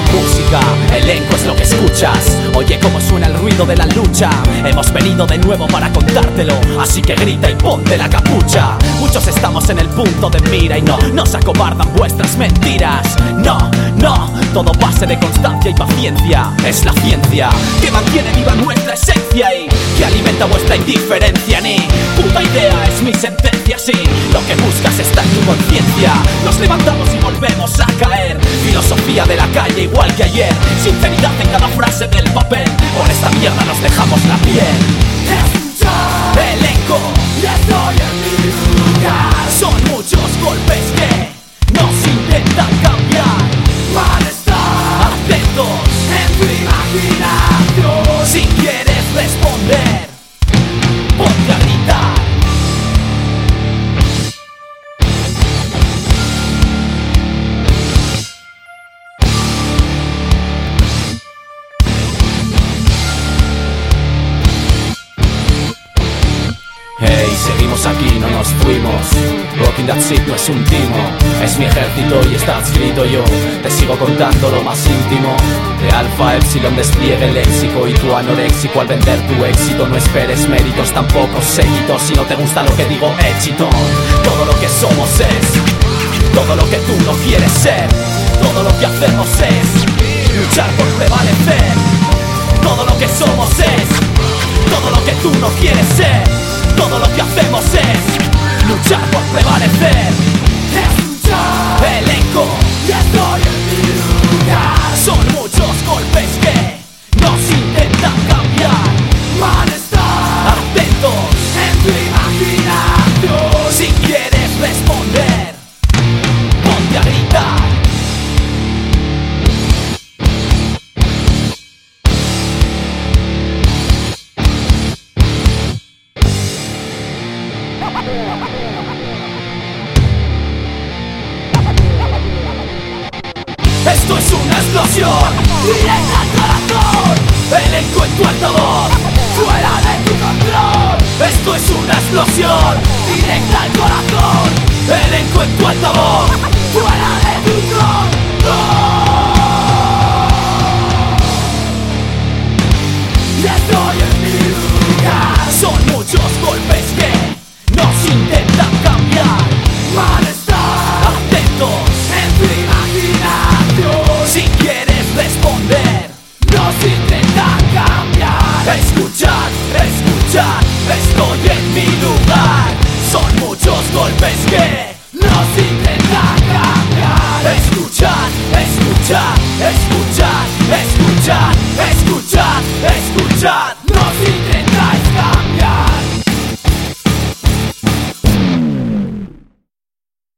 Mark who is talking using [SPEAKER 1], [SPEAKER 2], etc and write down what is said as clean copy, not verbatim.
[SPEAKER 1] Música, elenco es lo que escuchas. Oye cómo suena el ruido de la lucha. Hemos venido de nuevo para contártelo, así que grita y ponte la capucha. Muchos estamos en el punto de mira y no nos acobardan vuestras mentiras. No, no, todo base de constancia y paciencia. Es la ciencia que mantiene viva nuestra esencia y que alimenta vuestra indiferencia. Ni puta idea es mi sentencia, sí. Lo que buscas está en tu conciencia. Nos levantamos y volvemos a caer. Filosofía de la calle igual que ayer. Sinceridad en cada frase del papel. Por esta mierda nos dejamos la piel. Elenco, ya estoy en mi lugar. Son muchos golpes que nos intentan cambiar. Malestar, atentos en tu imaginación. Si quieres responder, ponte a gritar. Hey, seguimos aquí, no nos fuimos. Rocking that shit no es un timo. Es mi ejército y está adscrito yo. Te sigo contando lo más íntimo. De Alfa Epsilon despliegue el léxico. Y tu anoréxico al vender tu éxito. No esperes méritos, tampoco séquitos. Si no te gusta lo que digo, éxito. Todo lo que somos es todo lo que tú no quieres ser. Todo lo que hacemos es luchar por prevalecer. Todo lo que somos es todo lo que tú no quieres ser. Todo lo que hacemos es luchar por prevalecer. Elenco, ya estoy en mi lugar. Son muchos golpes que nos intentan cambiar. Malestar, atentos en tu imaginación. Si quieres responder, ponte a gritar. Esto es una explosión directa al corazón. Elenco en tu altavoz, fuera de tu control. Esto es una explosión directa al corazón. Elenco en tu altavoz, fuera de tu control. Ya estoy en mi lugar. Son muchos golpes que nos intentan cambiar. Malestar, atentos en tu imaginación. Si quieres responder, nos intentan cambiar. Escuchad, escuchad, estoy en mi lugar. Son muchos golpes que nos intentan cambiar. Escuchad, escuchad, escuchad, escuchad.